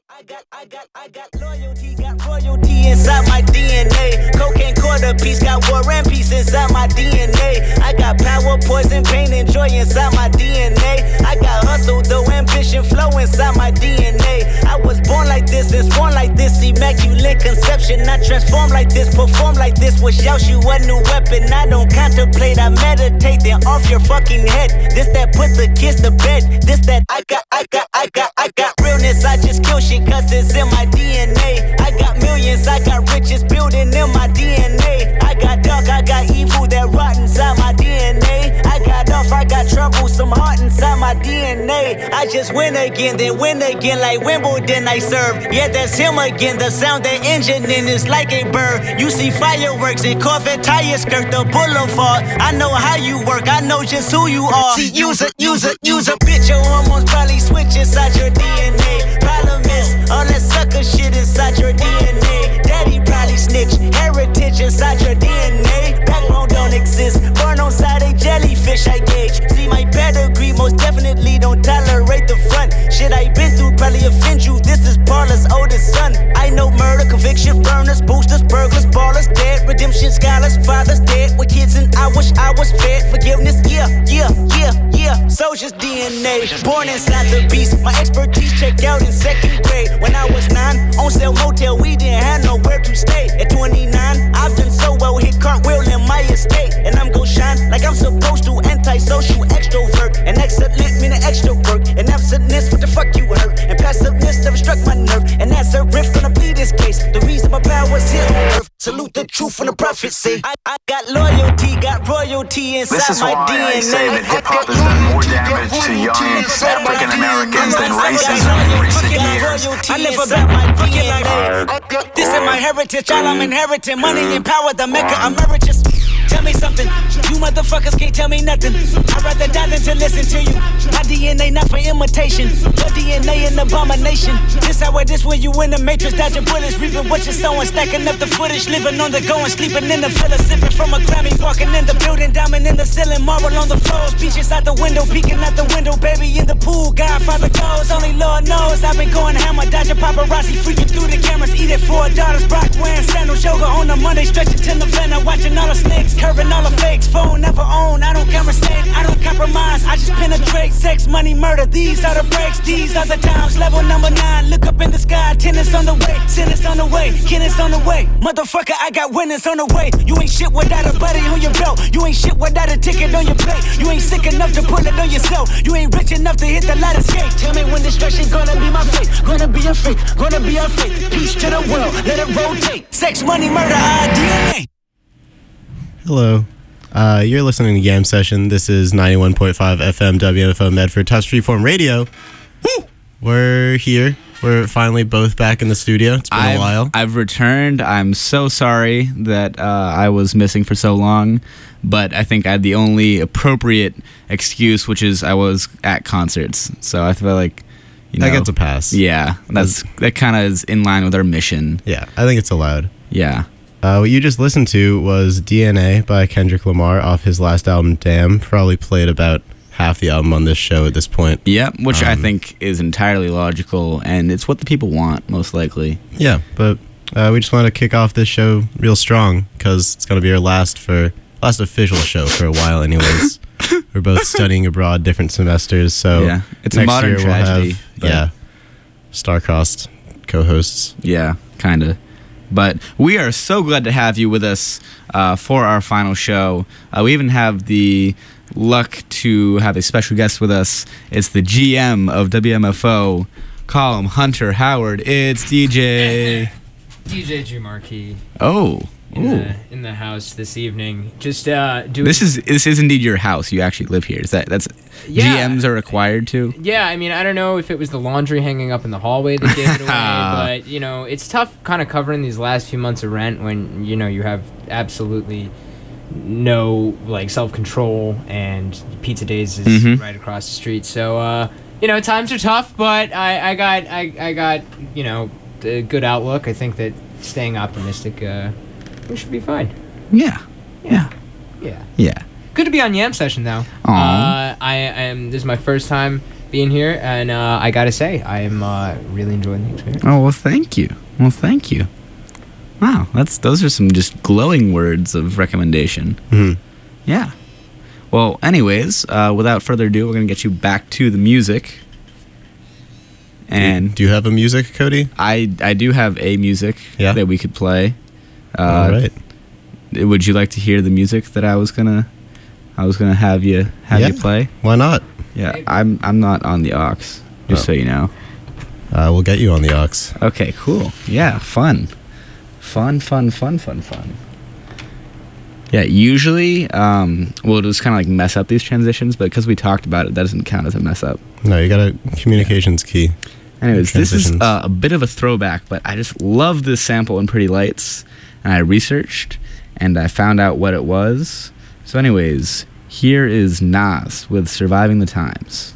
I got loyalty, got royalty inside my DNA. Cocaine quarter piece, got war and peace inside my DNA. I got power, poison, pain, and joy inside my DNA. I got hustle, though, ambition, flow inside my DNA. I was born like this, and born like this, immaculate conception. I transform like this, perform like this, wish out you a new weapon. I don't contemplate, I meditate, then off your fucking head. This that put the kids to bed. This that I got realness, I just kill shit cause it's in my DNA. I got millions, I got riches building in my DNA. I got dark, I got evil that rot inside my DNA. I got off, I got trouble, some heart inside my DNA. I just win again, then win again like Wimbledon I serve. Yeah, that's him again, the sound that engine in is like a bird. You see fireworks and Corvette tires skirt the boulevard. I know how you work, I know just who you are. See, use a bitch, your hormones probably switch inside your DNA. Problem is, all that sucker shit inside your DNA. Daddy probably snitch, heritage inside your DNA. Backbone don't exist, born on side a jellyfish I gauge. See my pedigree, most definitely don't tolerate the front. Shit I been through probably offend you, this is Paula's oldest son. I know murder, conviction, burners, boosters, burglars, ballers, dead. Redemption scholars, fathers dead with kids and I wish I was fed. Forgiveness, yeah. Soldier's DNA, born inside the beast. My expertise checked out in second grade. When I was 9, on sale motel, we didn't have nowhere to stay. At 29, I've done so well, hit cartwheel in my estate. And I'm gon' shine like I'm supposed to, antisocial extrovert. And excellent meaning extra work. And absentness, what the fuck you hurt? And passiveness never struck my nerve. And that's a riff, gonna plead this case. The reason my power's here on earth. Salute the truth when the prophets say I got loyalty, got royalty inside my DNA. This is why I say that hip-hop has done more damage to young African Americans than racism in recent years. I live about my DNA. This is my heritage, all I'm inheriting. Money and power, the Mecca emeritus. Tell me something, you motherfuckers can't tell me nothing. I'd rather die than to listen to you. My DNA not for imitation, your DNA an abomination. This how it is when you in the matrix, dodging bullets, reaping what you're sowing, stacking up the footage, living on the go and sleeping in the villa, sipping from a Grammy, walking in the building, diamond in the ceiling, marble on the floors, beaches out the window, peeking out the window, baby in the pool, Godfather goes, only Lord knows. I've been going hammer, dodging paparazzi, freaking through the cameras, eating 4 daughters, Brock wearing sandals, yoga on a Monday, stretching to November, watching all the snakes. Curving all the fakes, phone never own. I don't conversate, I don't compromise. I just penetrate, sex, money, murder. These are the breaks, these are the times. Level number 9, look up in the sky. Tennis on the way, tennis on the way, tennis on the way. Motherfucker, I got winners on the way. You ain't shit without a buddy on your belt. You ain't shit without a ticket on your plate. You ain't sick enough to pull it on yourself. You ain't rich enough to hit the ladder skate. Tell me when destruction gonna be my fate. Gonna be a fate, gonna be a fate. Peace to the world, let it rotate. Sex, money, murder, our DNA. Hello. You're listening to Yam Session. This is 91.5 FM WFO Medford Touch Freeform Radio. Woo! We're here. We're finally both back in the studio. It's been a while. I've returned. I'm so sorry that I was missing for so long, but I think I had the only appropriate excuse, which is I was at concerts. So I feel like, you know, that gets a pass. Yeah, that kind of is in line with our mission. Yeah, I think it's allowed. Yeah. What you just listened to was DNA by Kendrick Lamar off his last album, Damn. Probably played about half the album on this show at this point. Yeah, which I think is entirely logical, and it's what the people want, most likely. Yeah, but we just want to kick off this show real strong, because it's going to be our last official show for a while anyways. We're both studying abroad different semesters, so yeah, it's next a modern year tragedy. We'll have, star-crossed co-hosts. Yeah, kind of. But we are so glad to have you with us for our final show. We even have the luck to have a special guest with us. It's the GM of WMFO. Call him Hunter Howard. It's DJ. DJ G Marquis. Oh. In the house this evening. Just doing. This is indeed your house. You actually live here. Yeah. GMs are required to? Yeah, I mean, I don't know if it was the laundry hanging up in the hallway that gave it away, but, you know, it's tough kind of covering these last few months of rent when, you know, you have absolutely no, like, self-control and Pizza Days is right across the street. So, you know, times are tough, but I got, you know, a good outlook. I think that staying optimistic, we should be fine. Yeah. Good to be on Yam Session, though. Aww. This is my first time being here, and I gotta say, I'm really enjoying the experience. Oh, well, thank you. Wow, those are some just glowing words of recommendation. Mhm. Yeah. Well, anyways, without further ado, we're gonna get you back to the music. And do you have a music, Cody? I do have a music that we could play. All right. Would you like to hear the music that I was gonna have you play? Why not? Yeah, I'm not on the aux, just so you know. We'll get you on the aux. Okay, cool. Yeah, fun. Yeah, usually, we'll just kind of like mess up these transitions, but because we talked about it, that doesn't count as a mess up. No, you got a communications key. Anyways, this is a bit of a throwback, but I just love this sample in Pretty Lights, and I researched, and I found out what it was. So anyways, here is Nas with Surviving the Times.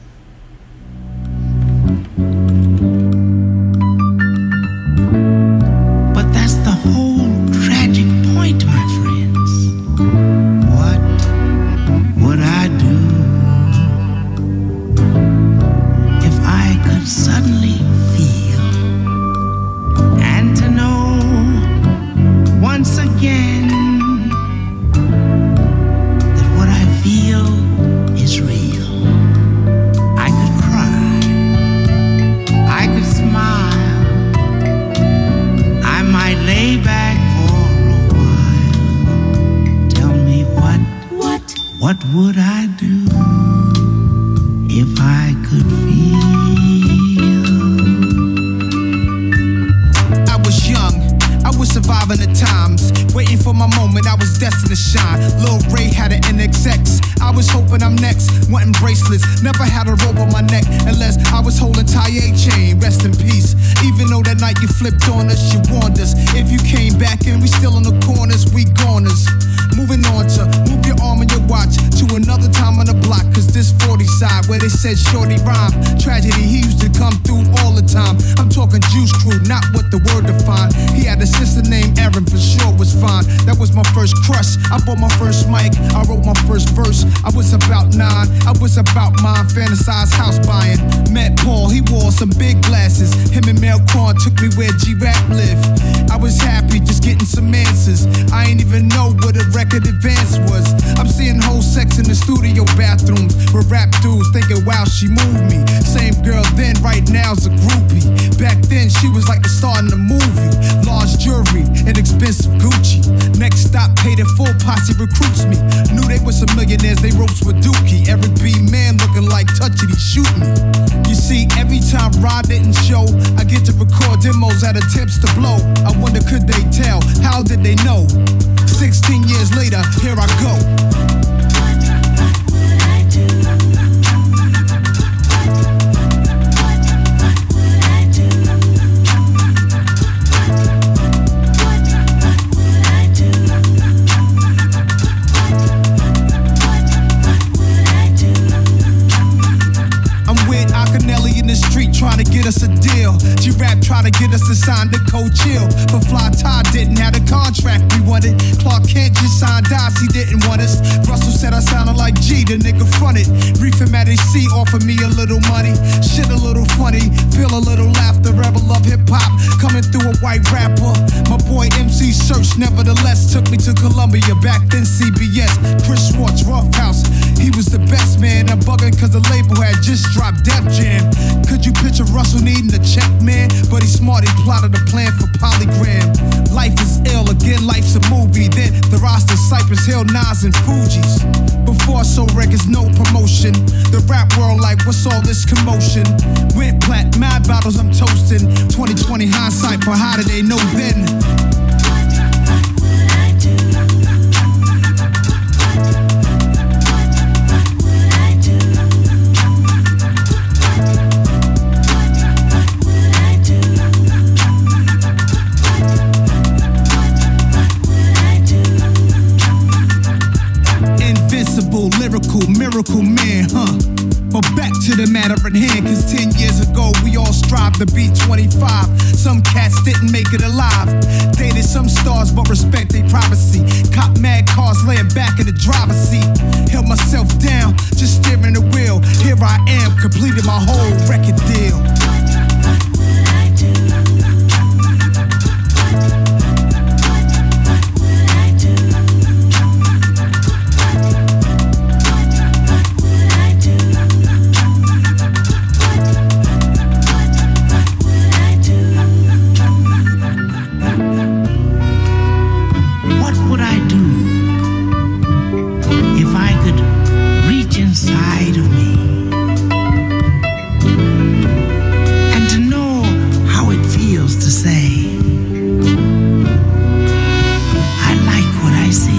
But that's the whole tragic point, my friends. What would I do if I could suddenly feel and to know once again that what I feel is real? I could cry, I could smile, I might lay back for a while. Tell me what would I do if I could feel? I was young, I was surviving the times, waiting for my moment, I was destined to shine. Lil Ray had an NXX, I was hoping I'm next. Wanting bracelets, never had a rope on my neck unless I was holding Taye chain, rest in peace. Even though that night you flipped on us, you warned us. If you came back and we still in the corners, we goners. Moving on to move your arm and your watch to another time on the block, cause this 40 side where they said shorty rhyme. Tragedy, he used to come through all the time. I'm talking Juice Crew, not what the word defined. He had a sister named Erin, for sure was fine. That was my first crush, I bought my first mic, I wrote my first verse. I was about 9, I was about mine, fantasized house buying. Met Paul, he wore some big glasses. Him and Mel Korn took me where G-Rap lived. I was happy just getting some answers. I ain't even know what a record advance was. I'm seeing whole sex in the studio bathrooms with rap dudes thinking, wow, she moved me. Same girl then, right now's a groupie. Back then, she was like the star in the movie. Large jewelry and expensive Gucci. Next stop, paid in full, posse recruits me. Knew they were some millionaires, they ropes with Dookie. Every B man looking like Touchy, he shoot me. You see, every time Rod didn't show, I get to record demos at attempts to blow. I wonder, could they tell? How did they know? 16 years later, here I go. Trying to get us a deal. G-Rap trying to get us to sign the code chill. But Fly Todd didn't have the contract we wanted. Clark Kent just signed Dice, he didn't want us. Russell said I sounded like G, the nigga fronted. Reef him at AC, offered me a little money. Shit a little funny, feel a little laughter. Rebel of hip-hop, coming through a white rapper. My boy MC Search nevertheless took me to Columbia. Back then CBS, Chris Schwartz, Rough House. He was the best man. I'm bugging cause the label had just dropped Def Jam. Could you picture Russell needing a check, man? But he's smart, he plotted a plan for Polygram. Life is ill, again life's a movie. Then the roster, Cypress Hill, Nas and Fugees. Before I sold records, no promotion. The rap world like, what's all this commotion? Went plat, mad battles I'm toasting. 2020 hindsight, but how did they know then? Lyrical, miracle man, huh? But back to the matter at hand, cause 10 years ago we all strived to be 25. Some cats didn't make it alive. Dated some stars but respect their privacy. Cop mad cars laying back in the driver's seat. Held myself down, just steering the wheel. Here here I am, completed my whole record deal. What would I do if I could reach inside of me and to know how it feels to say, I like what I see.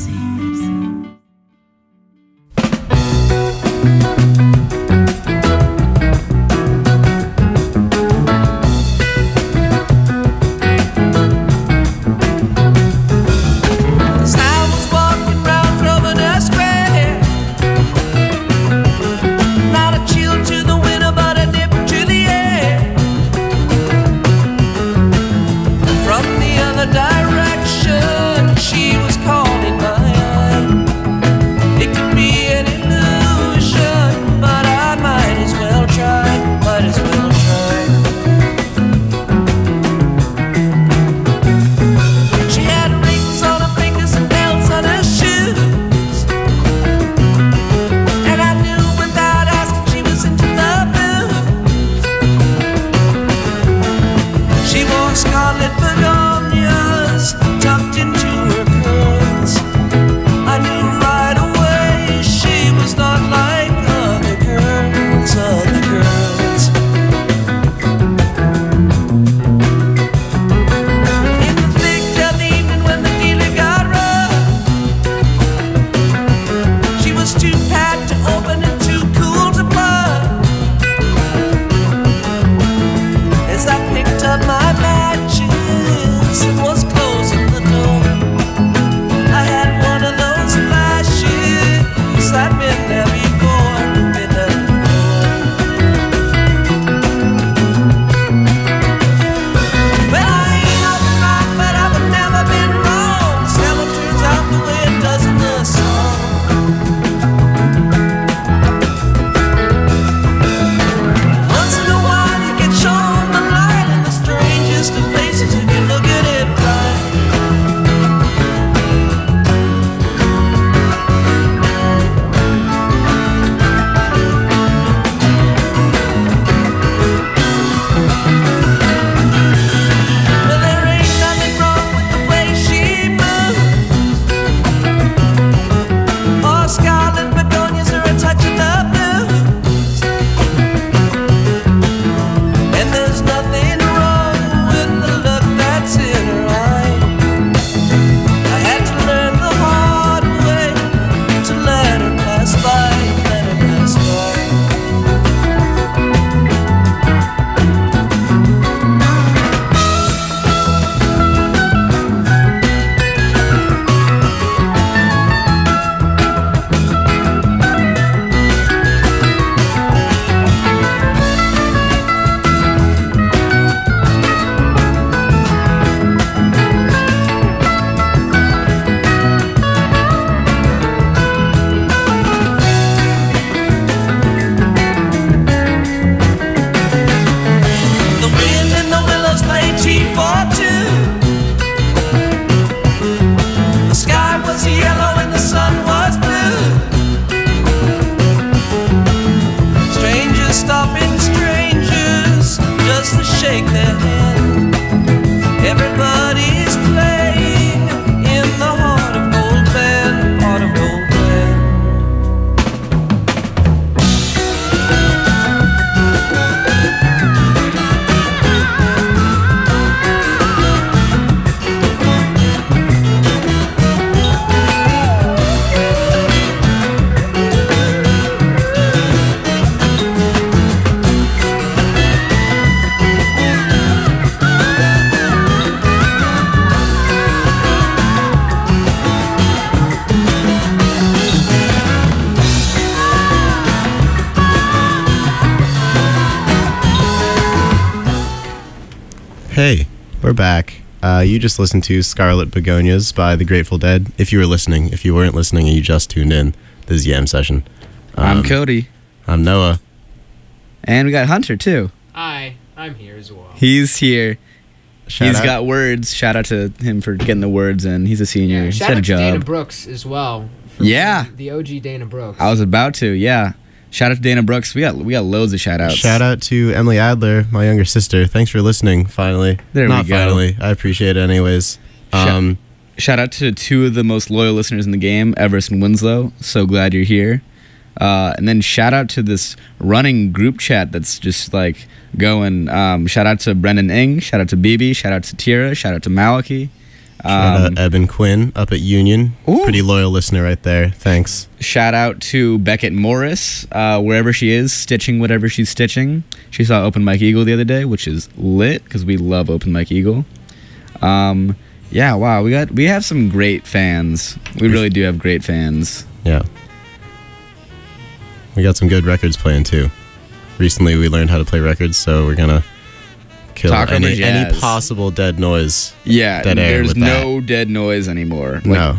Hey, we're back. You just listened to Scarlet Begonias by The Grateful Dead. If you were listening, if you weren't listening and you just tuned in, this is Yam Session. I'm Cody. I'm Noah. And we got Hunter, too. Hi, I'm here as well. He's here. Shout He's out. got words. Shout out to him for getting the words in. He's a senior. He's Shout got a out to Dana job. Brooks as well. for Yeah. being the OG Dana Brooks. I was about to, yeah. Shout out to Dana Brooks. We got loads of shout outs. Shout out to Emily Adler, my younger sister. Thanks for listening, finally. There we Not go. finally. I appreciate it anyways. Shout out to two of the most loyal listeners in the game, Everest and Winslow. So glad you're here. And then shout out to this running group chat that's just like going. Shout out to Brendan Ing. Shout out to BB. Shout out to Tira. Shout out to Maliki. Shout out Eben Quinn up at Union. Ooh. Pretty loyal listener right there. Thanks. Shout out to Beckett Morris, wherever she is, stitching whatever she's stitching. She saw Open Mike Eagle the other day, which is lit because we love Open Mike Eagle. Yeah, wow, we have some great fans. We really do have great fans. Yeah. We got some good records playing too. Recently we learned how to play records, so we're gonna kill Talk on the any jazz. possible dead noise. Yeah, Dead air there's with no dead noise anymore. Like No.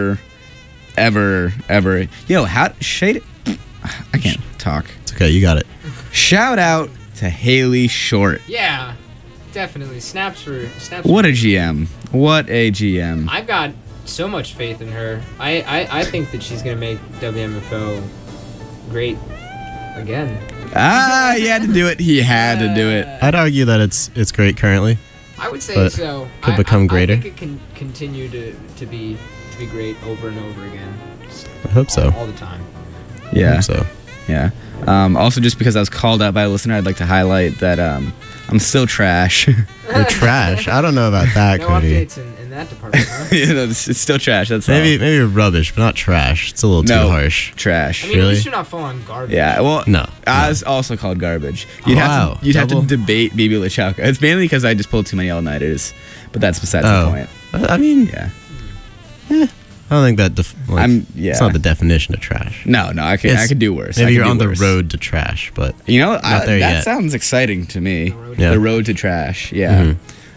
ever. Yo, how shade? I can't talk. It's okay, you got it. Shout out to Haley Short. Yeah, definitely. Snaps for. What a GM. What a GM. I've got so much faith in her. I think that she's gonna make WMFO great again. He had to do it. He had to do it. I'd argue that it's great currently. I would say But so. could become greater. I think it can continue to be great over and over again. I hope so. All the time. I Yeah. hope so. Yeah. Also, just because I was called out by a listener, I'd like to highlight that I'm still trash. You're trash. I don't know about that, No Cody. updates in that department. Huh? You know, it's still trash. That's Maybe you're rubbish, but not trash. It's a little No. too harsh. trash. I mean, Really? at least you're not full on garbage. Yeah. Well, No. I was also called garbage. You'd Wow. have to Double? debate BB LeChuck. It's mainly because I just pulled too many all-nighters, but that's besides the Oh. point. I mean, Yeah. I don't think that. Yeah. It's not the definition of trash. No, I It's- could do worse. I Maybe could you're do on the worse. road to trash, but You know, Not there that yet. sounds exciting to me. Yeah. The road to trash. Yeah.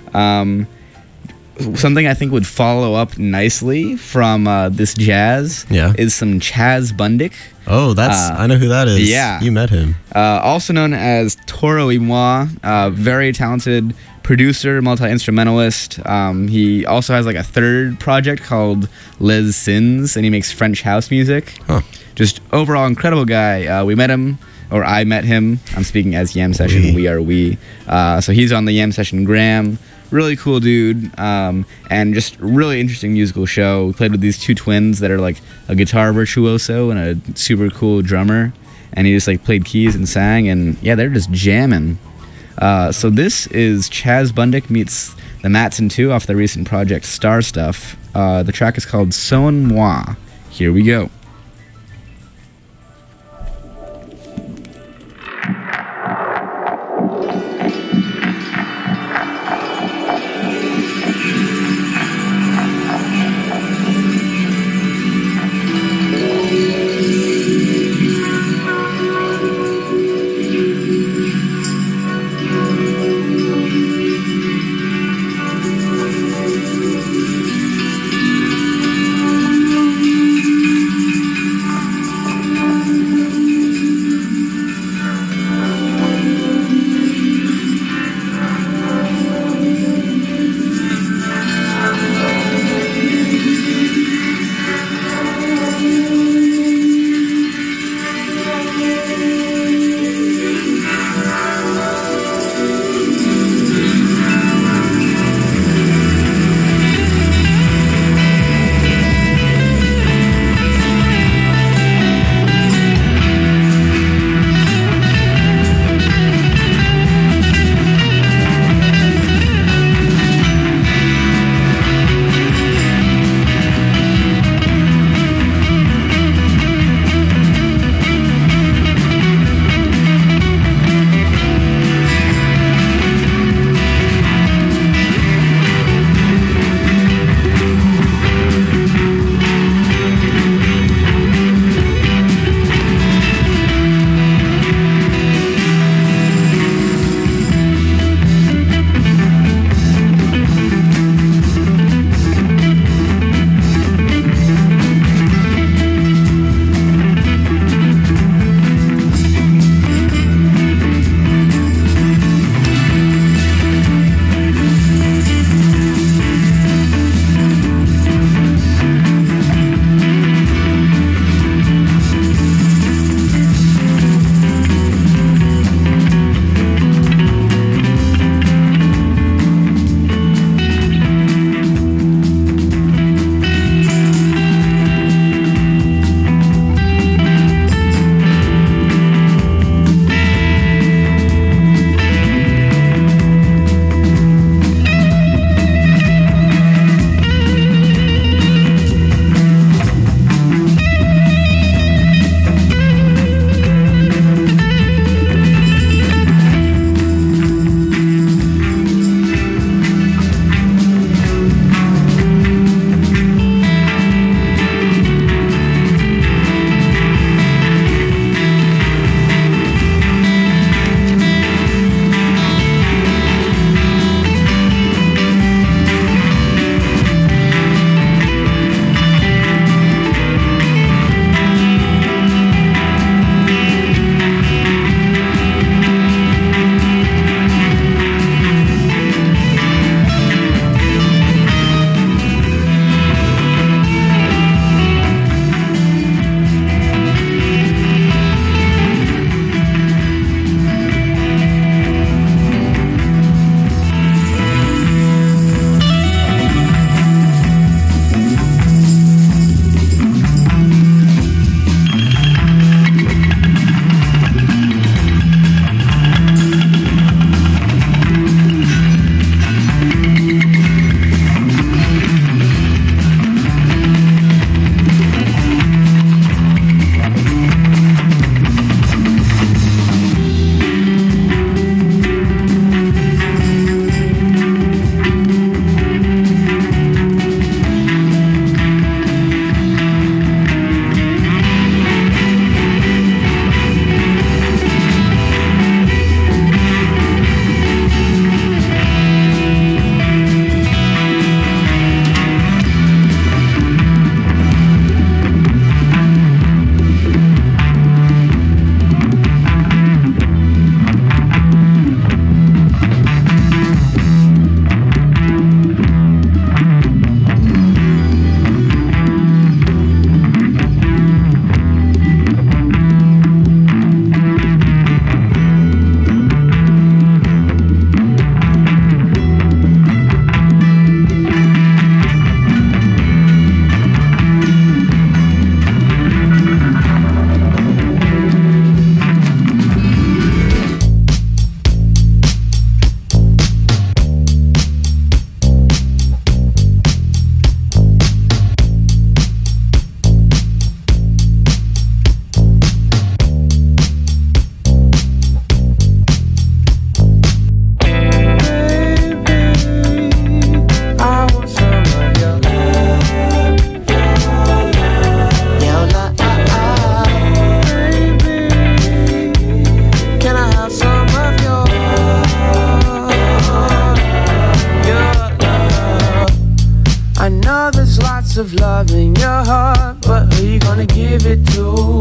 Something I think would follow up nicely from this jazz Yeah. is some Chaz Bundick, oh, I know who that is. yeah. You met him. also known as Toro Imoa, very talented producer, multi-instrumentalist. He also has like a third project called Les Sins, and he makes French house music. Huh. Just overall incredible guy. We met him, or I met him. I'm speaking as Yam Session. We. We are we. So he's on the Yam Session Gram. Really cool dude, and just really interesting musical show. We played with these two twins that are like a guitar virtuoso and a super cool drummer, and he just like played keys and sang, and yeah, they're just jamming. So this is Chaz Bundick meets the Matson 2 off the recent project Star Stuff. The track is called Son Moi. Here we go. give it to.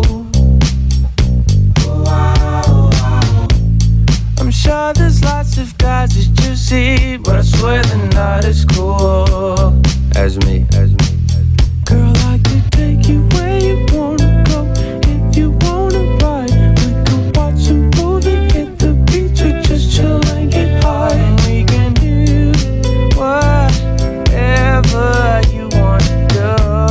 I'm sure there's lots of guys that you see, but I swear they're not as cool as me. Girl, I could take you where you wanna go. If you wanna ride, we could watch a movie, hit the beach, or just chill and get high. And we can do whatever you wanna do.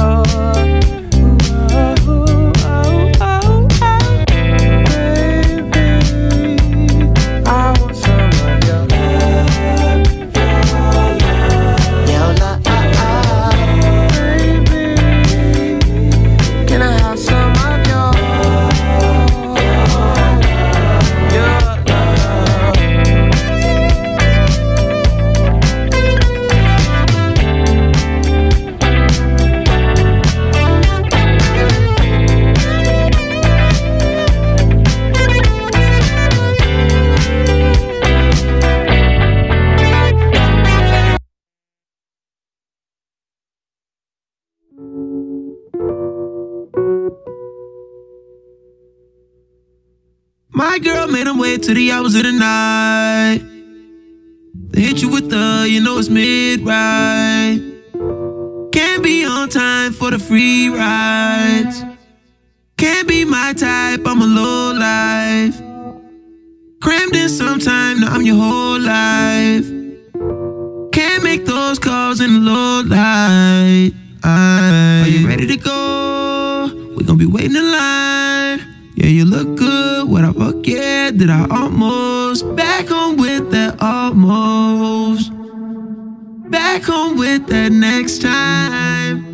My girl made him wait till the hours of the night. They hit you with the, you know it's mid-ride. Can't be on time for the free rides. Can't be my type, I'm a low life. Crammed in sometime, now I'm your whole life. Can't make those calls in the low light. Are you ready to go? We gon' be waiting in line. Yeah, you look good, what I forget, did I almost? Back home with that almost. Back home with that next time.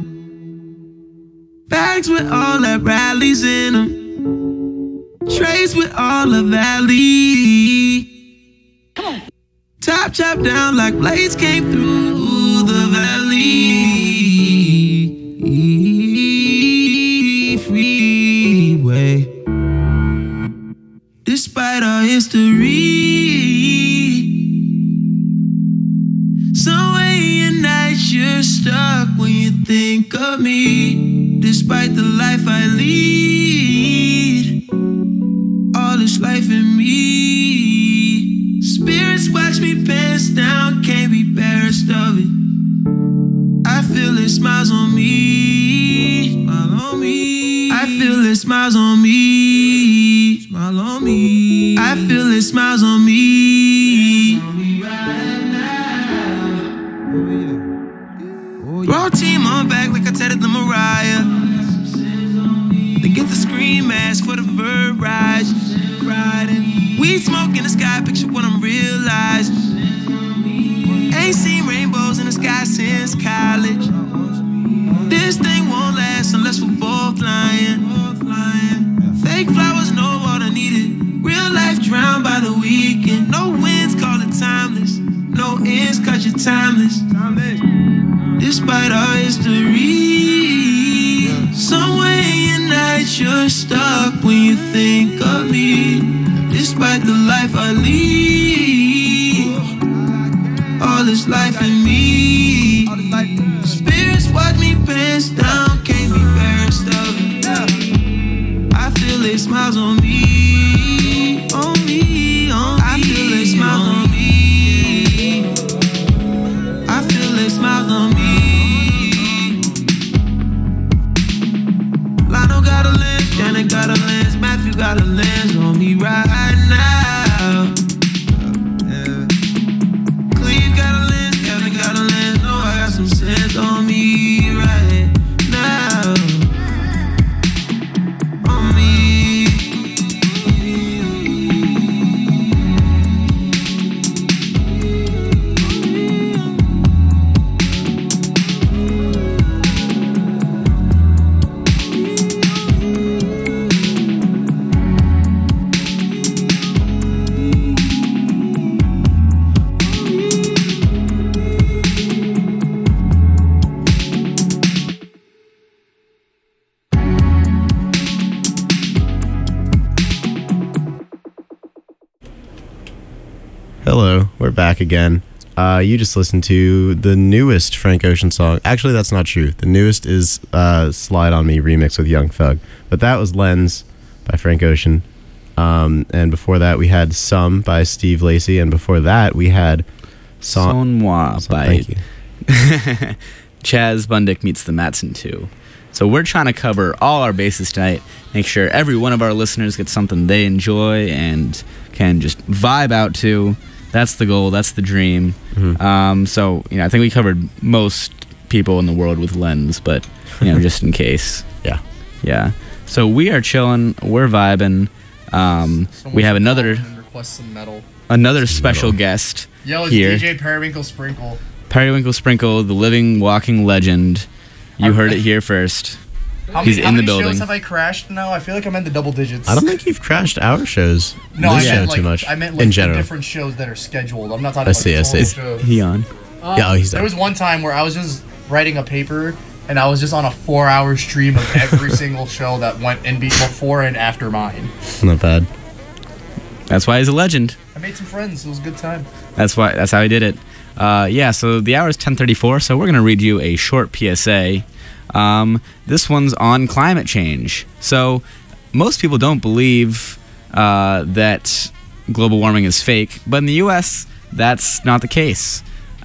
Bags with all that rallies in them. Trays with all the valley. Top chopped down like blades came through the valley. Freeway. Despite our history, some way in nights you're stuck when you think of me. Despite the life I lead, all this life in me. Spirits watch me pass down, can't be embarrassed of it. I feel it smiles on me, smile on me. I feel it smiles on me, smile on me. I feel it smiles on me. Raw team on back like I tatted the Mariah. Then get the scream mask for the verb rise. Weed smoke in the sky, picture what I'm realizing. Ain't seen rainbows in the sky since college. This thing won't last unless we're both lying. Fake flowers, no water needed. Real life drowned by the weekend. No winds, call it timeless. No ends, cause you're timeless. Despite our history, somewhere in nights you're stuck when you think of me. Despite the life I lead, all this life in me. Spirits watch me pass down, can't be embarrassed of it. I feel it smiles on me, on me, on me. I feel it smiles on me. I feel it smiles on me. Lionel got a lens, Janet got a lens, Matthew got a lens on me right now. Cleve got a lens, Kevin got a lens. Know I got some sense on me right now. On me. Hello, we're back again. You just listened to the newest Frank Ocean song. Actually, that's not true. The newest is Slide On Me remix with Young Thug. But that was Lens by Frank Ocean. And before that, we had Some by Steve Lacy. And before that, we had Son Moi by thank you. Chaz Bundick meets the Mattson 2. So we're trying to cover all our bases tonight, make sure every one of our listeners gets something they enjoy and can just vibe out to. That's the goal. That's the dream. Mm-hmm. So, I think we covered most people in the world with Lens, but, just in case. Yeah. Yeah. So we are chilling. We're vibing. We have another special guest Yo, it's here. DJ Periwinkle Sprinkle. Periwinkle Sprinkle, the living, walking legend. You heard it here first. He's in the building. How many shows have I crashed now? I feel like I'm in the double digits. I don't think you've crashed our shows. No, this I show meant too much. I meant in the general. different shows that are scheduled. I'm not talking I about see. the total shows. He on? Yeah, he's There there. was one time where I was just writing a paper and I was just on a 4-hour stream of every single show that went in before and after mine. Not bad. That's why he's a legend. I made some friends. It was a good time. That's how he did it. So the hour is 10:34, so we're going to read you a short PSA. This one's on climate change. So most people don't believe that global warming is fake, but in the U.S., that's not the case.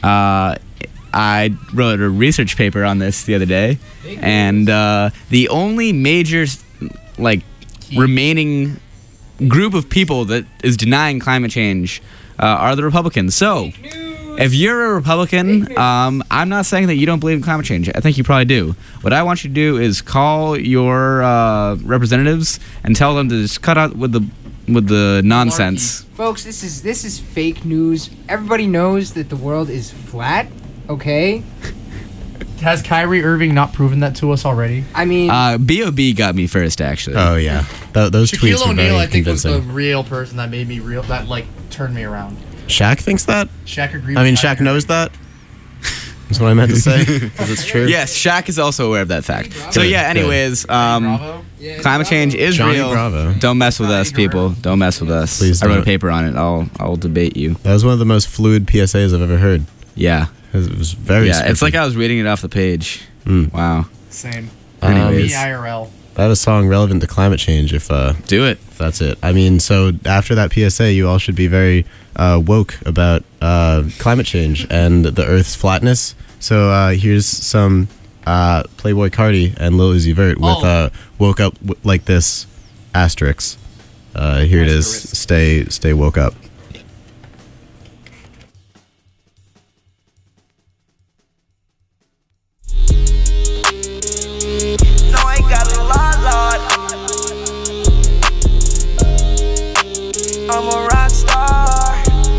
I wrote a research paper on this the other day, and the only major remaining group of people that is denying climate change are the Republicans. So if you're a Republican, I'm not saying that you don't believe in climate change. I think you probably do. What I want you to do is call your representatives and tell them to just cut out with the nonsense. Folks, this is fake news. Everybody knows that the world is flat, okay? Has Kyrie Irving not proven that to us already? I mean... B.O.B. got me first, actually. Oh, yeah. Those tweets Shaquille were very O'Neal, I think, convincing. was the real person that made me real, that, turned me around. Shaq thinks that? Shaq agrees. I mean, Shaq knows that? That's what I meant to say. Because it's true. Yes, Shaq is also aware of that fact. So, Good, yeah, anyways, climate change is Johnny real. Bravo. Don't mess with us, people. Don't mess with us. Please I wrote a don't. paper on it. I'll debate you. That was one of the most fluid PSAs I've ever heard. Yeah. It was very Yeah, it's scripted. like I was reading it off the page. Wow. Same. Anyways. IRL. That is a song relevant to climate change if do it. If that's it. I mean, so after that PSA, you all should be very woke about climate change and the Earth's flatness. So here's some Playboy Cardi and Lil Uzi Vert with "Woke Up Like This" asterisk. Here it is. Stay woke up. I'm a rock star.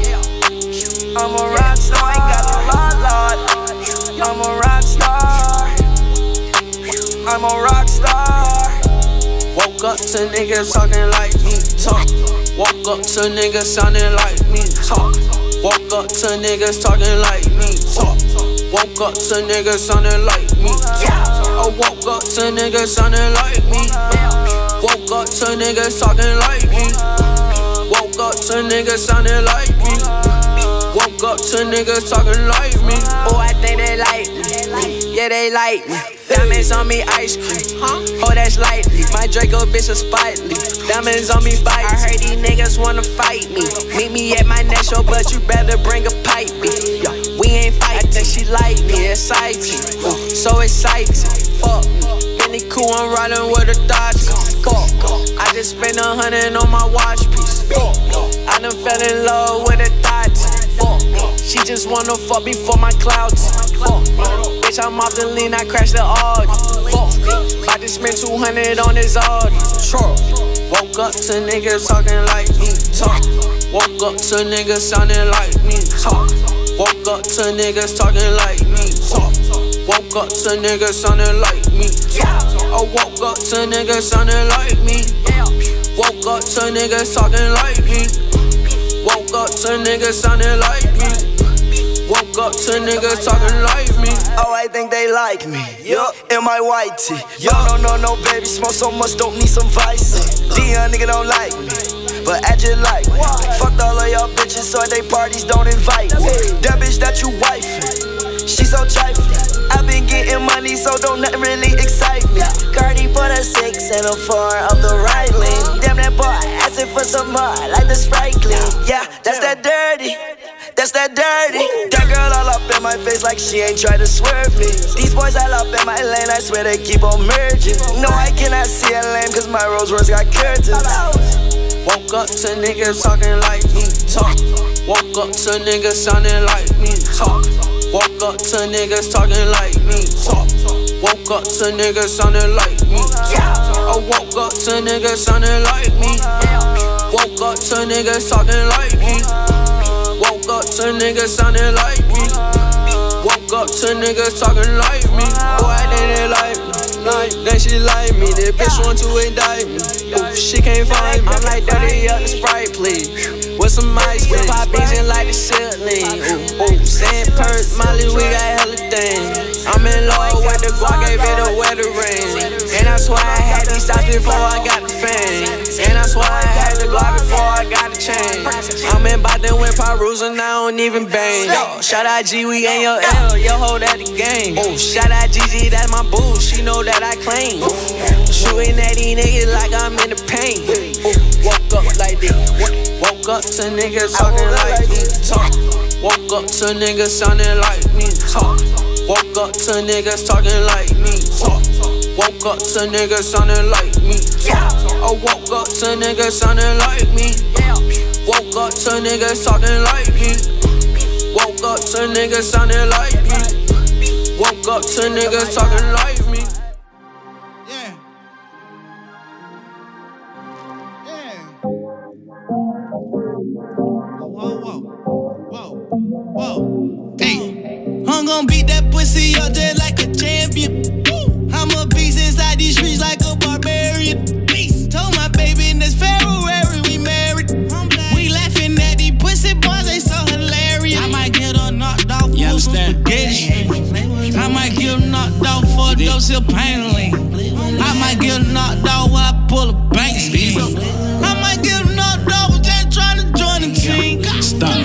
I'm a rock star. Ain't got a lot. I'm a rock star. I'm a rock star. Woke up to niggas talking like me talk. Woke up to niggas sounding like me talk. Woke up to niggas talking like me talk. Woke up to niggas sounding like me talk. I woke up to niggas sounding like me. Woke up to niggas talking like me. Woke up to niggas sounding like me. Woke up to niggas talking like me. Oh, I think they like me. Yeah, they like me. Diamonds on me, ice cream. Oh, that's lightly. My Draco bitch is spitely. Diamonds on me, bite. I heard these niggas wanna fight me. Meet me at my next show, but you better bring a pipe. Yeah, we ain't fighting. I think she like me, exciting. So exciting. Fuck me. Benny cool, I'm riding with a Dodge. Fuck. I just spent 100 on my watch piece. I done fell in love with a Dodge. She just wanna fuck before my clouds. Bitch, I'm off the lean, I crashed the Audi. I just spent 200 on this Audi. Woke up to niggas talking like me talk. Woke up to niggas sounding like me talk. Woke up to niggas talking like me talk. Woke up to niggas sounding like me talk. I woke up to niggas sounding like me. Woke up to niggas talking like me. Woke up to niggas sounding like me. Woke up to niggas talking like me. Oh, I think they like me. Yup, in my white tee. No, baby, smoke so much, don't need some vice. Dion nigga don't like me, but I just like me. Fucked all of y'all bitches bitches so they parties don't invite. That bitch that you wife, she so trifling. I've been getting money, so don't nothing really excite me. Cardi put a 6 and a 4 of the right lane. Damn that boy, asking for some more, like the Sprite clean. Yeah, that's that dirty. That's that dirty. That girl all up in my face like she ain't try to swerve me. These boys all up in my lane, I swear they keep on merging. No, I cannot see a lane, cause my Rolls Royce got curtains. Woke up to niggas talking like me, talk. Woke up to niggas sounding like me, talk. Woke up to niggas talking like me, talk. Woke up to niggas sounding like me, talk. I woke up to niggas sounding like me. Woke up to niggas talking like me. Woke up to niggas sounding like me. Woke up to niggas talking like me. Boy, they didn't like me. Then she like me. That bitch want to indict me. Ooh, she can't find me. I'm like, dirty up the Sprite, please. With some ice, with pop beans and like the ceiling. Ooh, sand purse, Molly, we got hella things. I'm in love with the guac, gave it a wetter ring. And that's why I had these stops before I got the fame. And that's why I had the Glock before I got the chain. I'm in Boston with Parusa, and I don't even bang. Yo, shout out G, we ain't your L, yo, hold at the game. Oh, shout out Gigi, that's my boo, she know that I claim. Shooting at these niggas like I'm in the pain. Woke up like this, woke up to niggas talking like me, talk. Woke up to niggas sounding like me, talk. Woke up to niggas talking like me, talk. Woke up to niggas sounding like me, talk. I woke up to niggas sounding like me. Woke up to niggas talking like me. Woke up to niggas sounding like me. Woke up to niggas talking like me. Yeah. Whoa. Hey, I'm gon' beat that pussy up just like a champion. I'm a beast inside these streets like a barbarian. Beast. Told my baby in this February we married. We laughing at these pussy boys, they so hilarious. I might get her knocked off for some spaghetti. I might get her knocked off for a dose of pain. I might get her knocked off while I pull a bank scheme. I might get her knocked off just trying to join the team. Stop.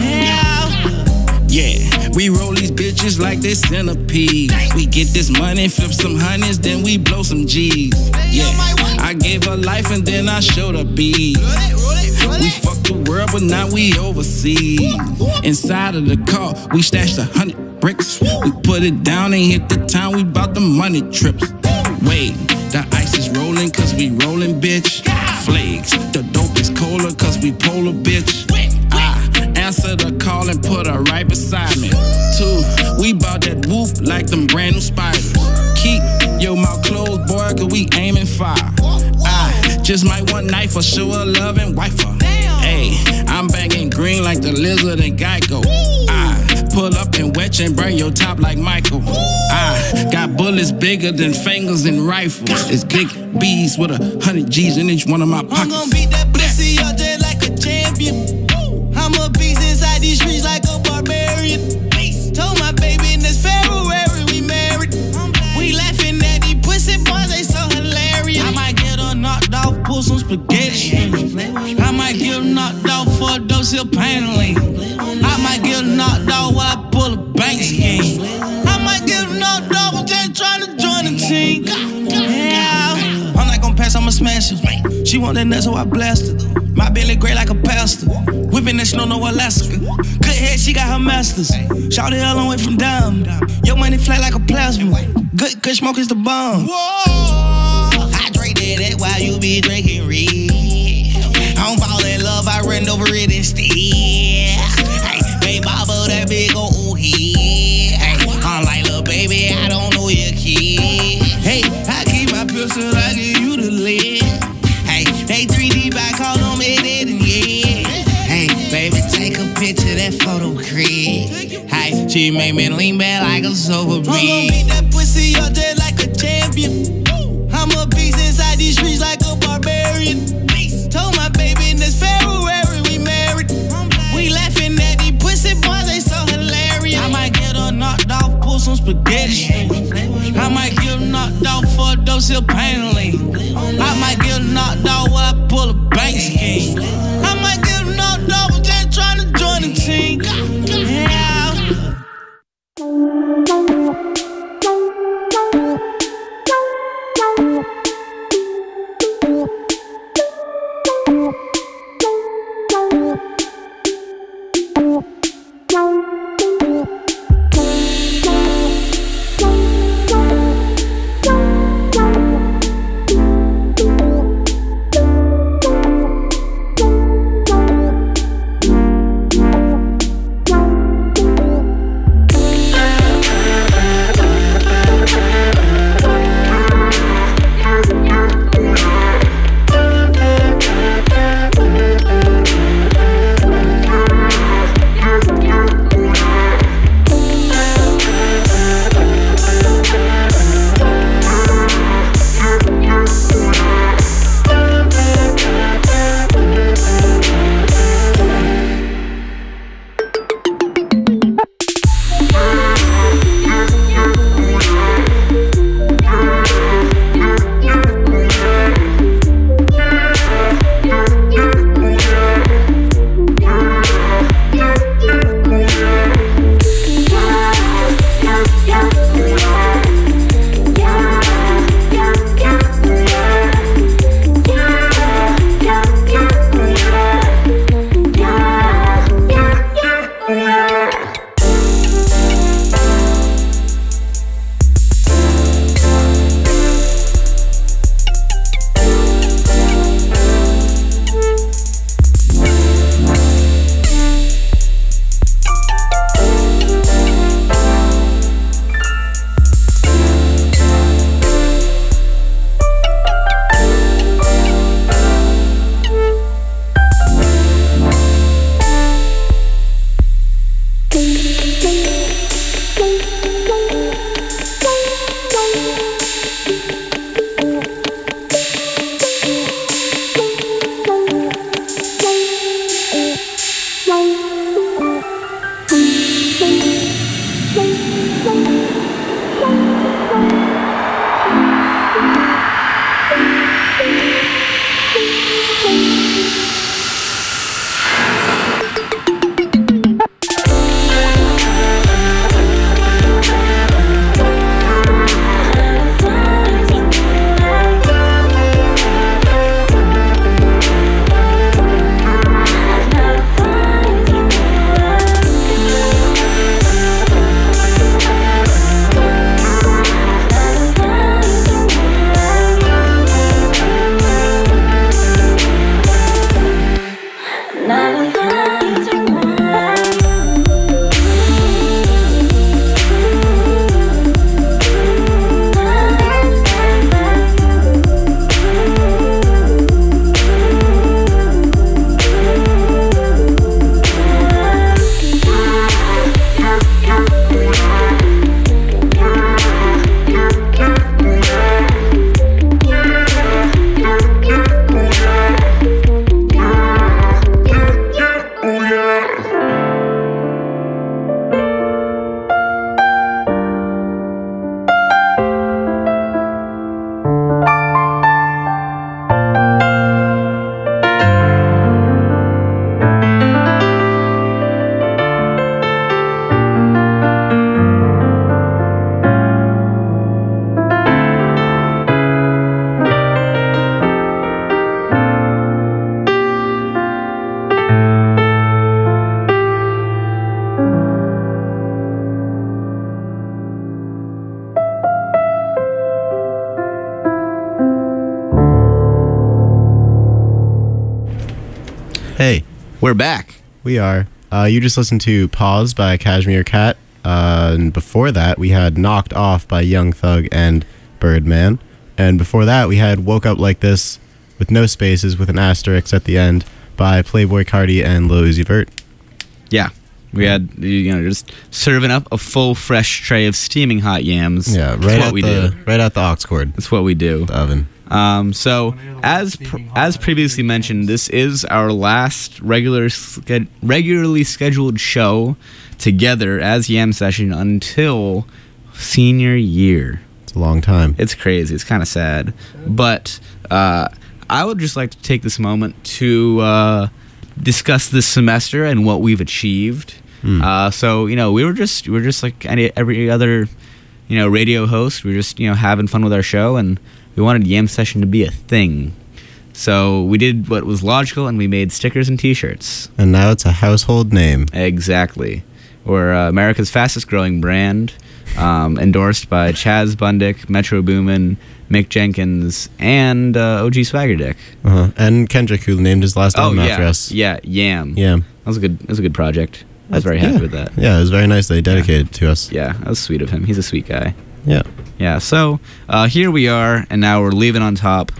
Yeah, we roll these bitches like they centipede. We get this money, flip some honeys, then we blow some G's. Yeah, I gave her life and then I showed her beads. We fucked the world, but now we overseas. Inside of the car, we stashed 100 bricks. We put it down and hit the town, we bought the money trips. Wait, the ice is rolling cause we rolling, bitch. Flakes, the dope is colder cause we polar, bitch. Answer the call and put her right beside me. 2, we bout that whoop like them brand new spiders. Keep your mouth closed, boy, cause we aiming fire. I just might want knife for show her love and wife her. Hey, I'm banging green like the lizard and Geico. I pull up and wet and burn your top like Michael. I got bullets bigger than fingers and rifles. It's big B's with 100 G's in each one of my pockets. I'm gon' beat that pussy up there like a champion. I'm a beast inside these streets like a barbarian. Told my baby in this February we married. We laughing at these pussy boys, they so hilarious. I might get her knocked off, pull some spaghetti. I might get her knocked off for a dose of pain. I might get her knocked off while I pull a bank scheme. I might get her knocked off just trying to join the team. Yeah. I'm not gon' pass, I'ma smash her. She want that nut, so I blast her. My belly gray like a pastor. Whipping that snow, no Alaska. Good head, she got her masters. Shout it all the way from down. Your money flat like a plasma. Good smoke is the bomb. Whoa. I drink that while you be drinking red. I don't fall in love, I run over it instead. Hey, baby, bobble that big old head. Hey, I'm like, little baby, I don't know your kid. Hey, I keep my pistol, I give you the lead. Hey, they 3D by call them it and yeah. Hey, baby, take a picture, that photo crib. Hey, she made me lean back like a sober breeze. I'm gon' beat that pussy up there like a champion. I'm a beast inside these streets like a barbarian. Told my baby in this February we married. We laughing at these pussy boys, they so hilarious. I might get her knocked off, pull some spaghetti. I might get her knocked off for a dose of pain. I might get her knocked off while I pull a bank scheme. I might get her knocked off just trying to join the We're back. We are. You just listened to Pause by Cashmere Cat. And before that, we had Knocked Off by Young Thug and Birdman. And before that, we had Woke Up Like This with no spaces with an asterisk at the end by Playboi Carti and Lil Uzi Vert. Yeah. We had, just serving up a full, fresh tray of steaming hot yams. Yeah, That's right what at we the do. right at the aux cord. That's what we do. The oven. So, as previously mentioned, this is our last regularly scheduled show together as Yam Session until senior year. It's a long time. It's crazy. It's kind of sad. But I would just like to take this moment to discuss this semester and what we've achieved. So, we're just like every other, radio host. We're just, having fun with our show, and we wanted Yam Session to be a thing. So we did what was logical, and we made stickers and T-shirts. And now it's a household name. Exactly. We're America's fastest growing brand, endorsed by Chaz Bundick, Metro Boomin, Mick Jenkins, and OG Swagger Dick. And Kendrick, who named his last album after us. Yeah, Yam. Yam. That was a good project. I was very happy with that. Yeah, it was very nice that he dedicated it to us. Yeah, that was sweet of him. He's a sweet guy. Yeah. Yeah, so here we are, and now we're leaving on top.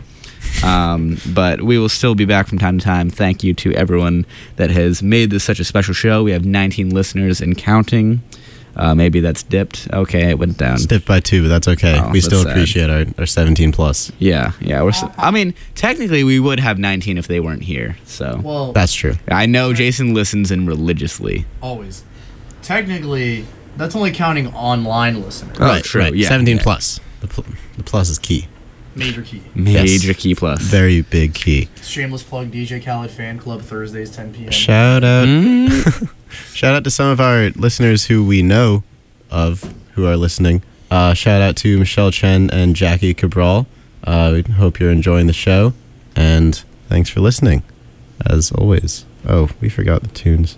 But we will still be back from time to time. Thank you to everyone that has made this such a special show. We have 19 listeners and counting. Maybe that's dipped. Okay, it went down. It's dipped by 2, but that's okay. We still appreciate our 17 plus. Yeah. Technically we would have 19 if they weren't here. So that's true. I know Jason listens in religiously. Always. Technically, that's only counting online listeners. Right, true. Right. Yeah, 17 plus. The plus is key. Major key. Major key plus. Very big key. Shameless plug, DJ Khaled Fan Club, Thursdays, 10 p.m. Shout out. Shout out to some of our listeners who we know of who are listening. Shout out to Michelle Chen and Jackie Cabral. We hope you're enjoying the show. And thanks for listening, as always. Oh, we forgot the tunes.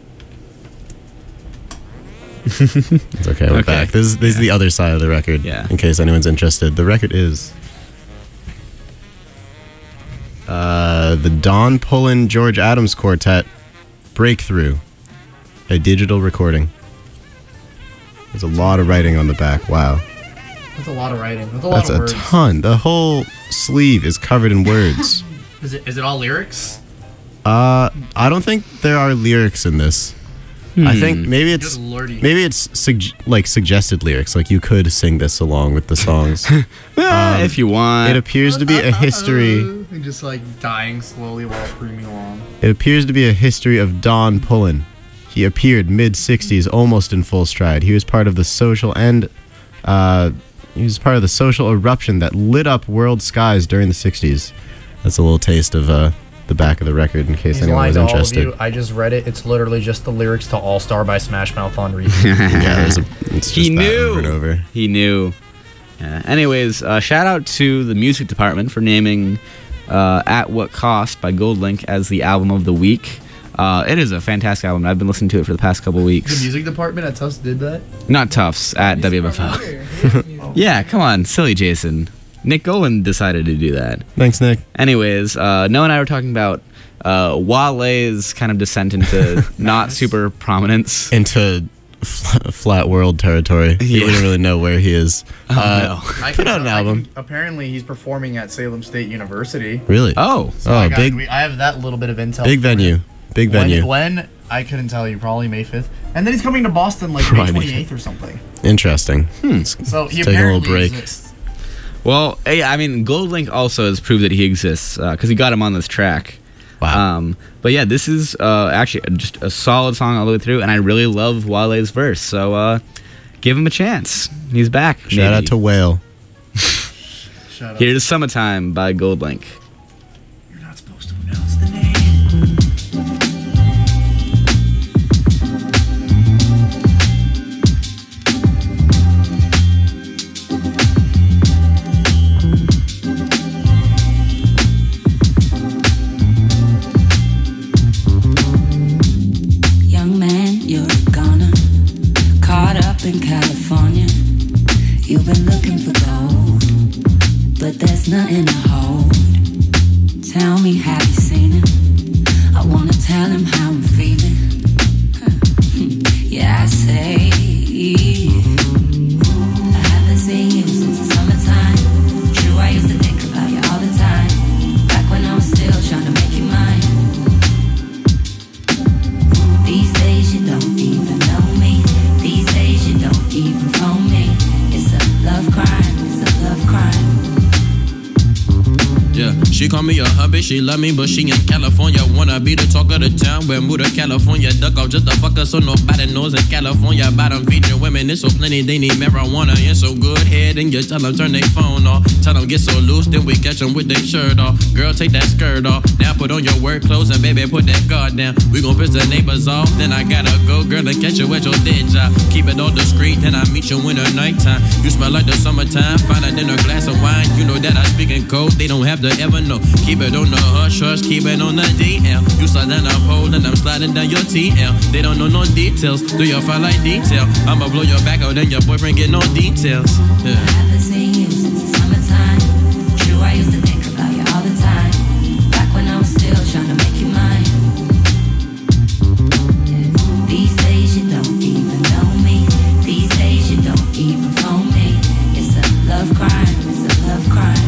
It's okay, we're back. This is the other side of the record, in case anyone's interested. The record is the Don Pullen George Adams Quartet Breakthrough, a digital recording. There's a lot of writing on the back. Wow. That's a lot of writing. That's a lot of words. That's a ton. The whole sleeve is covered in words. Is it all lyrics? I don't think there are lyrics in this. I think maybe it's suggested lyrics. Like you could sing this along with the songs. If you want. It appears to be a history. And just like dying slowly while screaming along. It appears to be a history of Don Pullen. He appeared mid-60s, almost in full stride. He was part of the social eruption that lit up world skies during the 60s. That's a little taste of the back of the record in case anyone was interested. All of you. I just read it. It's literally just the lyrics to All Star by Smash Mouth on repeat. It's just that over and over. He knew. Yeah. Anyways, shout out to the music department for naming At What Cost by Goldlink as the album of the week. It is a fantastic album. I've been listening to it for the past couple weeks. The music department at Tufts did that? Not Tufts, at WFO. Yeah, come on, silly Jason. Nick Golan decided to do that. Thanks, Nick. Anyways, Noah and I were talking about Wale's kind of descent into not super prominence. Into flat world territory. We don't really know where he is. Put out an album. Apparently, he's performing at Salem State University. Really? Oh. Big. I have that little bit of intel. Big venue. Big venue. When I couldn't tell you, probably May 5th. And then he's coming to Boston like May 28th or something. Interesting. So he taking a little break. Exists. Well, I mean, Goldlink also has proved that he exists because he got him on this track. Wow. But yeah, this is actually just a solid song all the way through, and I really love Wale's verse. So give him a chance. He's back. Shout out to Whale. Here's Summertime by Goldlink. You're not supposed to announce the name. In California, you've been looking for gold, but there's nothing to hold. Tell me, have you seen him? I wanna tell him how I'm feeling? Yeah, I say. I haven't seen you since the summertime. True, I used to think about you all the time. Back when I was still trying to make you mine. These days you don't even know me. These days you don't even phone me. It's a love crime, it's a love crime. Yeah, she call me a hubby, she love me, but she in California. Wanna be the talk of the town, but move to California. Duck off just a fucker so nobody knows in California. About them featuring women, it's so plenty, they need marijuana. And so good head, and you tell them turn their phone off. Tell them get so loose, then we catch them with their shirt off. Girl, take that skirt off, now put on your work clothes, and baby, put that guard down. We gon' piss the neighbors off, then I gotta go, girl, to catch you at your dead job. Keep it all discreet, then I meet you in the nighttime. You smell like the summertime, find out in a glass of wine. You know that I speak in code, they don't have to ever know. Keep it on the hush hush, keep it on the DL. You slide down the pole and I'm sliding down your TL. They don't know no details, do your file like detail. I'ma blow your back out, then your boyfriend get no details. Yeah. I haven't seen you since the summertime. True, I used to think about you all the time. Back when I was still trying to make you mine. These days you don't even know me. These days you don't even phone me. It's a love crime, it's a love crime.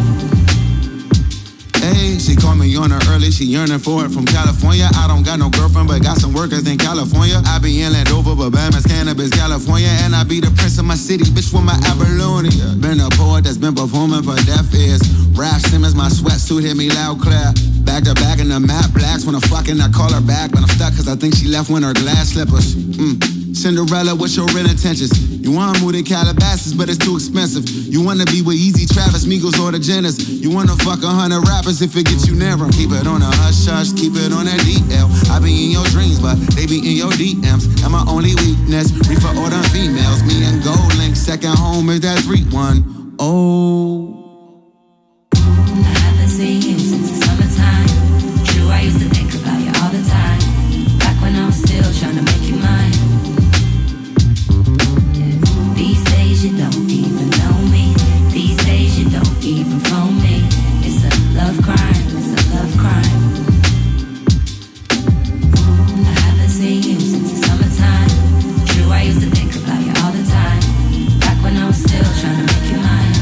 Hey, she called me on her early, she yearning for it from California. I don't got no girlfriend, but got some workers in California. I be in Landover, but Bama's cannabis, California. And I be the prince of my city, bitch, with my Apollonia. Been a poet that's been performing for deaf ears. Ralph Simmons, my sweatsuit hit me loud clear. Back to back in the matte blacks, when I fucking I call her back. But I'm stuck cause I think she left with her glass slippers. Cinderella, what's your real intentions? You wanna move to Calabasas, but it's too expensive. You wanna be with Easy, Travis, Migos, or the Jenners. You wanna fuck 100 rappers if it gets you nearer. Keep it on a hush hush, keep it on that DL. I be in your dreams, but they be in your DMs. And my only weakness, reefer all them females. Me and Gold Link, second home is that 3-1. Oh. I haven't seen you since the summertime. True, I used to think about you all the time. Back when I was still trying to make you mine. These days you don't even know me. These days you don't even phone me. It's a love crime, it's a love crime. I haven't seen you since the summertime. True, I used to think about you all the time. Back when I was still trying to make you mine.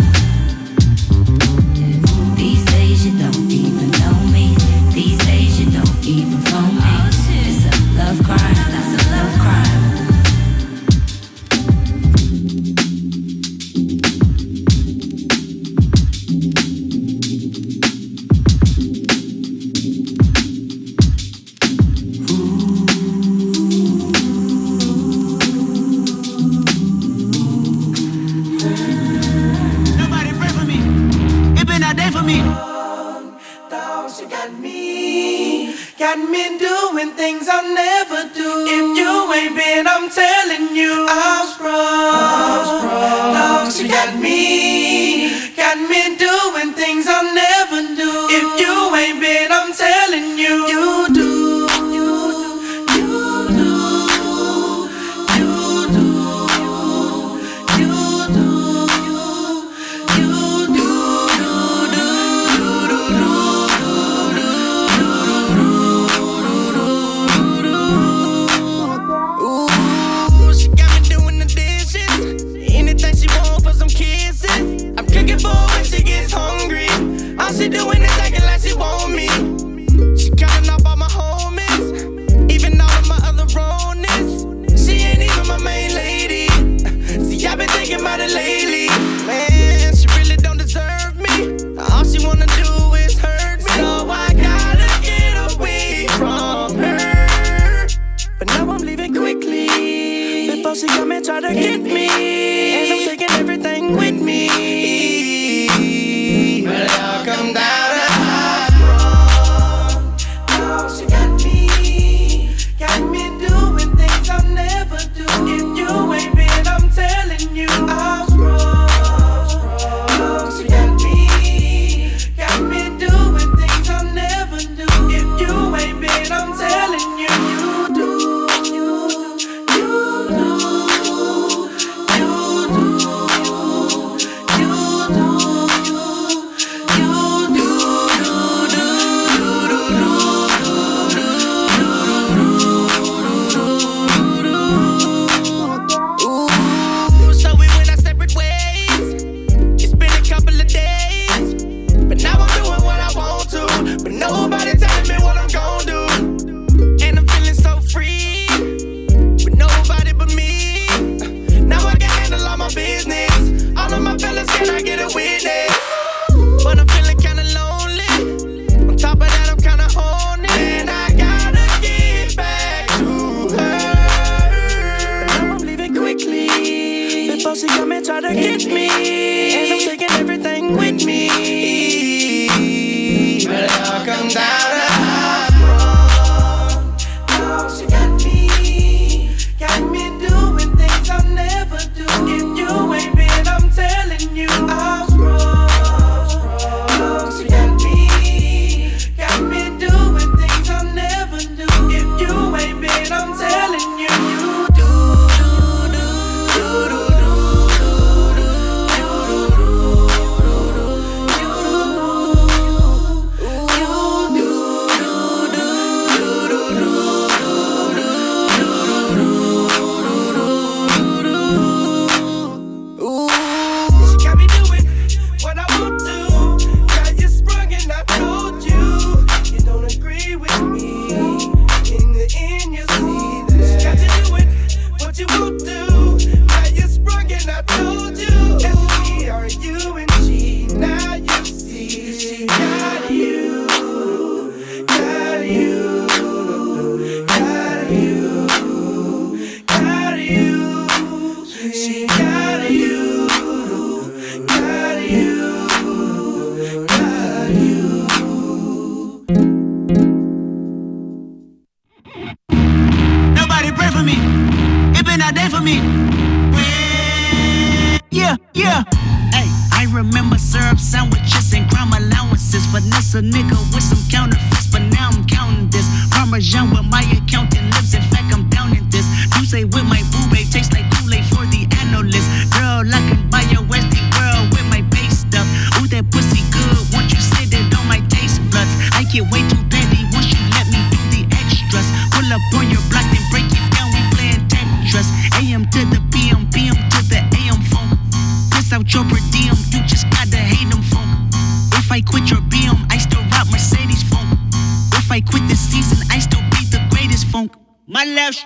These days you don't even know me. These days you don't even phone me. It's a love crime, that's a love crime. Got me doing things I'll never do. If you ain't been, I'm telling you, I'm sprung. Dogs, you got me doing things I'll never do. If you ain't been, I'm telling you, you do. She doing it acting like she want me. She counting up all my homies, even all of my other wrongness. She ain't even my main lady. See, I've been thinking about it lately. Man, she really don't deserve me. All she wanna do is hurt me. So I gotta get away from her. But now I'm leaving quickly before she come and try to get me. And I'm taking everything with me. But I'll come down to high sprung. Oh, she got me doing things I'll never do. If you ain't been, I'm telling you, I'm sprung. Oh, she got me doing things I'll never do. If you ain't been, I'm telling you, you do. me. Yeah, yeah. Hey, I remember syrup sandwiches and crime allowances. Finesse a nigga with some counterfeits, but now I'm counting this. Parmesan with my accountant lips. In fact, I'm down in this. You say with my boo babe tastes like Kool-Aid for the analyst. Girl, I can buy your Westie world with my base stuff. Ooh, that pussy good. Once you sit it on my taste buds, I get way too petty once you let me do the extras. Pull up on your block, then break it down. We playing Tetris. AM to the PM, PM to the AM phone. Piss out your per diem, you just gotta hate them phone. If I quit your BM, I still rock Mercedes phone. If I quit this season, I still be the greatest funk. My left